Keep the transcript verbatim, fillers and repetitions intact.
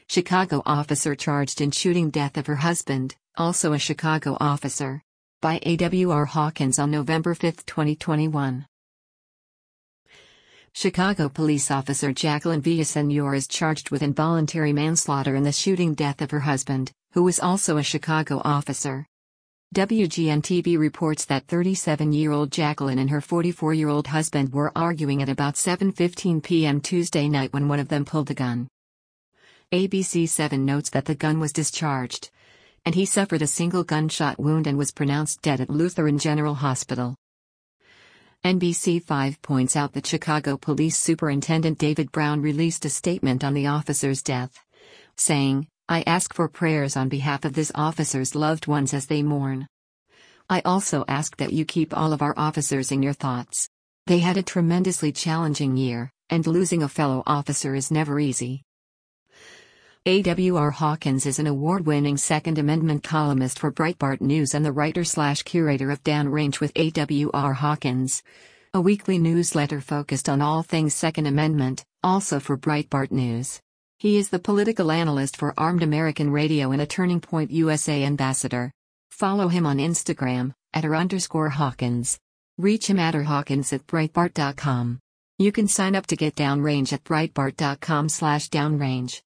Chicago officer charged in shooting death of her husband, also a Chicago officer. By A W R Hawkins on November fifth, twenty twenty-one. Chicago police officer Jacqueline Villaseñor is charged with involuntary manslaughter in the shooting death of her husband, who was also a Chicago officer. W G N T V reports that thirty-seven-year-old Jacqueline and her forty-four-year-old husband were arguing at about seven fifteen p m Tuesday night when one of them pulled a gun. A B C seven notes that the gun was discharged, and he suffered a single gunshot wound and was pronounced dead at Lutheran General Hospital. N B C five points out that Chicago Police Superintendent David Brown released a statement on the officer's death, saying, "I ask for prayers on behalf of this officer's loved ones as they mourn. I also ask that you keep all of our officers in your thoughts. They had a tremendously challenging year, and losing a fellow officer is never easy." A W R Hawkins is an award-winning Second Amendment columnist for Breitbart News and the writer-slash-curator of Downrange with A W R Hawkins, a weekly newsletter focused on all things Second Amendment, also for Breitbart News. He is the political analyst for Armed American Radio and a Turning Point U S A ambassador. Follow him on Instagram, at r underscore Hawkins. Reach him at r Hawkins at Breitbart dot com. You can sign up to get Downrange at Breitbart dot com slash Downrange.